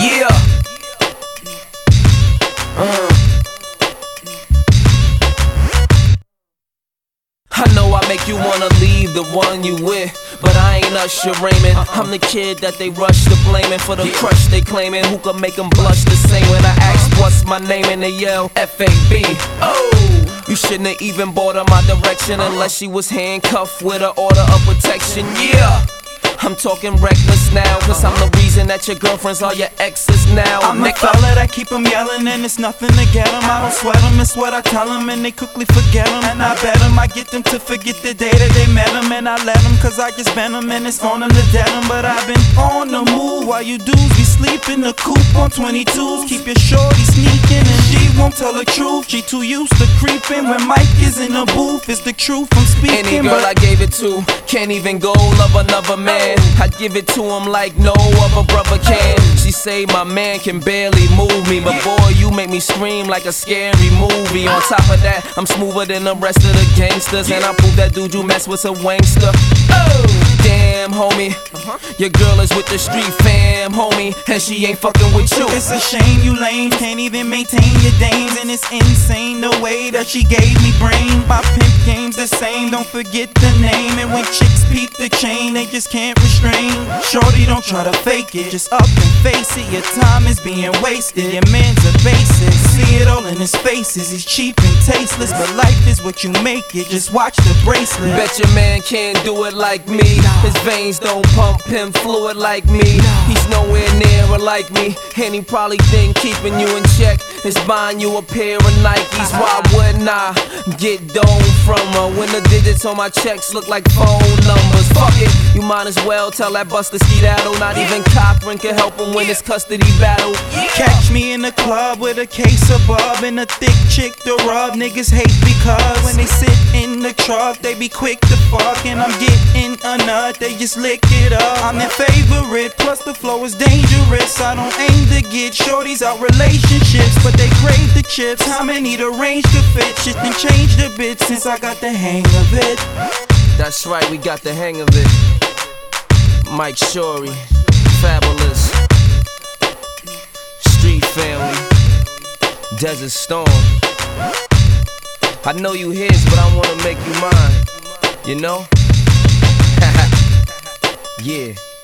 Yeah. I know I make you wanna leave the one you with, but I ain't Usher Raymond. I'm the kid that they rush to blaming for the crush they claiming. Who can make them blush the same when I ask what's my name and they yell F-A-B. Oh, you shouldn't have even bought her my direction unless she was handcuffed with an order of protection. Yeah, I'm talking reckless now, cause I'm the reason that your girlfriends are your exes now. I'm the fella that keep them yelling and it's nothing to get them. I don't sweat them, it's what I tell them and they quickly forget them. And I bet them I get them to forget the day that they met them. And I let them cause I just been them and it's on them to dead them. But I've been on the move while you dudes be sleeping. The coupe on 22s, keep your shorty sneaking. And she won't tell the truth, she too used to creeping. When Mike is in the booth, it's the truth I'm speaking. Any girl I gave it to can't even go love another man. I give it to him like no other brother can. She say my man can barely move me, but boy, you make me scream like a scary movie. On top of that, I'm smoother than the rest of the gangsters, and I prove that dude you mess with a wankster. Oh, damn, homie, your girl is with the street fam, homie, and she ain't fucking with you. It's a shame you lame, can't even maintain your dames, and it's insane the way that she gave me brain. My pimp game's the same, don't forget the name. And when chicks peep the chain, they just can't restrain. Shorty, don't try to fake it, just up and face it. Your time is being wasted, your man's a basic. See it all in his faces, he's cheap and tasteless. But life is what you make it, just watch the bracelet. Bet your man can't do it like me. His veins don't pump him fluid like me. He's nowhere near like me, and he probably think keeping you in check is buying you a pair of Nikes. Why wouldn't I get dough from her when the digits on my checks look like phone numbers? Fuck it, you might as well tell that buster skedaddle. Not even Cochran can help him win his custody battle. Catch me in the club with a case of bub and a thick chick to rub. Niggas hate because when they sit in the truck, they be quick to fuck. And I'm getting a nut, they just lick it up. I'm their favorite, plus the flow is dangerous. I don't aim to get shorties out relationships, but they crave the chips. How many the range could fit? Shit done changed a bit since I got the hang of it. That's right, we got the hang of it. Mike Shorey, Fabulous, Street Family, Desert Storm. I know you his, but I wanna make you mine, you know? Yeah.